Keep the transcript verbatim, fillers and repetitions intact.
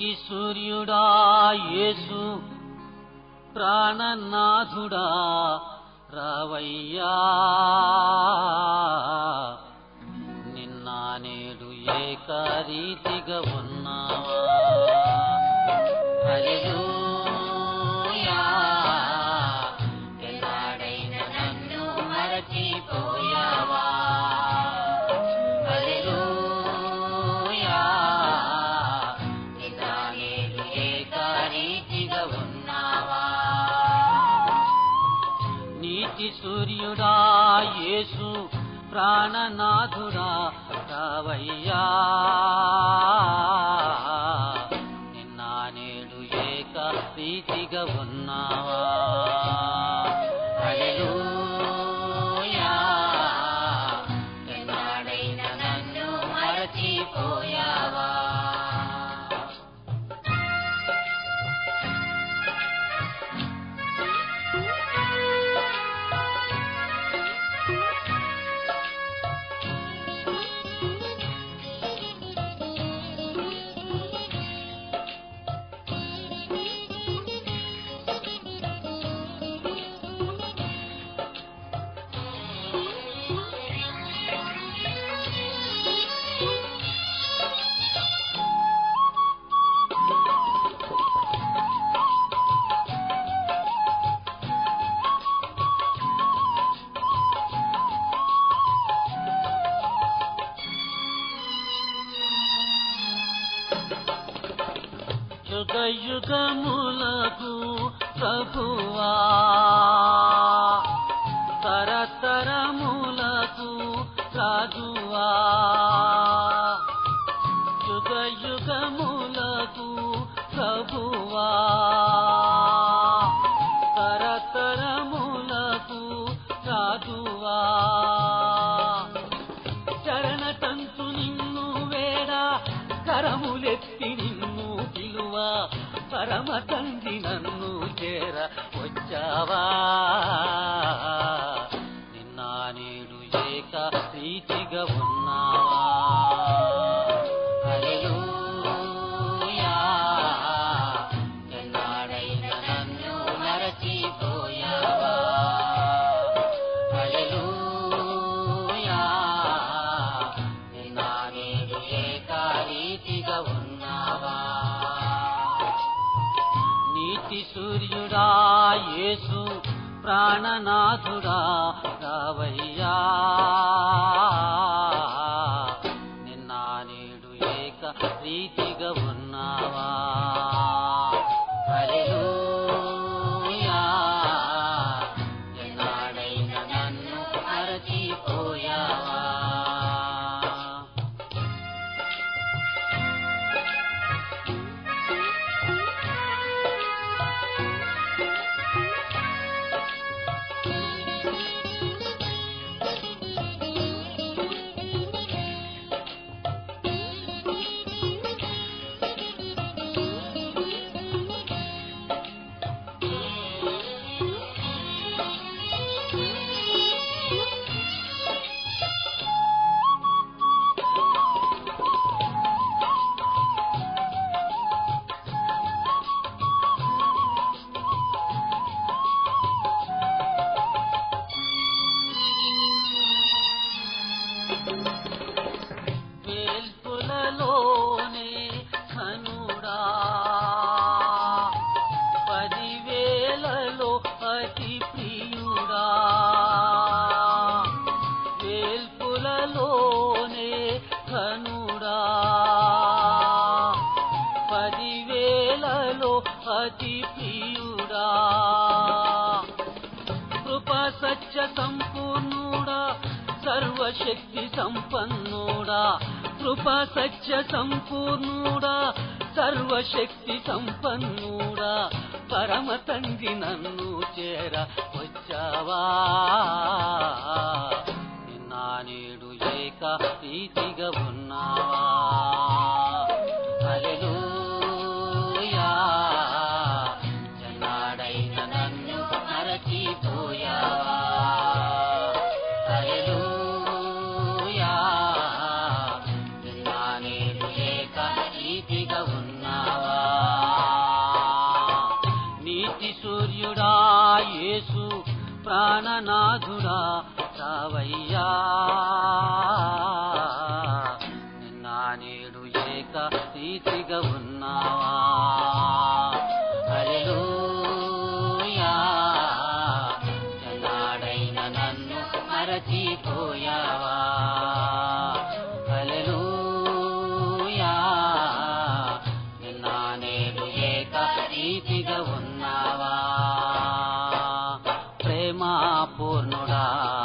నీతి సూర్యుడా యేసు ప్రాణనాథుడా రావయ్యా నిన్న నేడు ఏకరీతిగా ఉన్నావా హల్లెలూయా ఎలాడైనా నన్ను మరచిపోయావా హల్లెలూయా నిన్న నేడు ఏకరీతిగా ఉన్నావా నీతి సూర్యుడా యేసు ప్రాణనాథుడా రావయ్యా నిన్న నేడు ఏకరీతిగా ఉన్నావా హల్లెలూయా ఎన్నాడైనా నన్ను మరచిపోయావా యుగ యుగములకు ప్రభువా తరతరములకు రాజువా యుగ యుగములకు ప్రభువా తరతరములకు రాజువా చరణతంతు నిన్ను వేడ కరములెత్తి నిన్ను పిలువ పరమ తండ్రి నన్ను చేర వచ్చావా నిన్న నేడు ఏకరీతిగా ఉన్నావా హల్లెలూయా ఎన్నాడైనా నన్ను మరచిపోయావా హల్లెలూయా నిన్న నేడు ఏకరీతిగా ఉన్నావా నీతి సూర్యుడా యేసు ప్రాణనాథుడా రావయ్యా నిన్న నేడు ఏకరీతిగా ఉన్నావా హల్లెలూయా ఎన్నాడైనా నన్ను మరచిపోయావా వేల్పులలోనే ఘనుడా పదివేలలో అతి ప్రియుడా వేల్పులలోనే ఘనుడా పదివేలలో అతి ప్రియుడా కృపా సత్య సంపూర్ణుడా సర్వశక్తి సంపన్నుడా కృపా సత్య సంపూర్ణుడా సర్వశక్తి సంపన్నుడా పరమ తండ్రి నన్ను చేర వచ్చావా నిన్న నేడు ఏకరీతిగా ఉన్నావా హల్లెలూయా ఎన్నాడైనా నన్ను మరచిపోయావా హల్లెలూయా నిన్న నేడు ఏకరీతిగా ఉన్నావా ప్రాణనాథుడా రావయ్యా, నిన్న నేడు ఏక రీతిగా ఉన్నావా. హల్లెలూయా, ఎన్నాడైనా నన్ను మరచిపోయావా. హల్లెలూయా, నిన్న నేడు ఏక రీతిగా ఉన్నావా. ప్రేమ పూర్ణుడా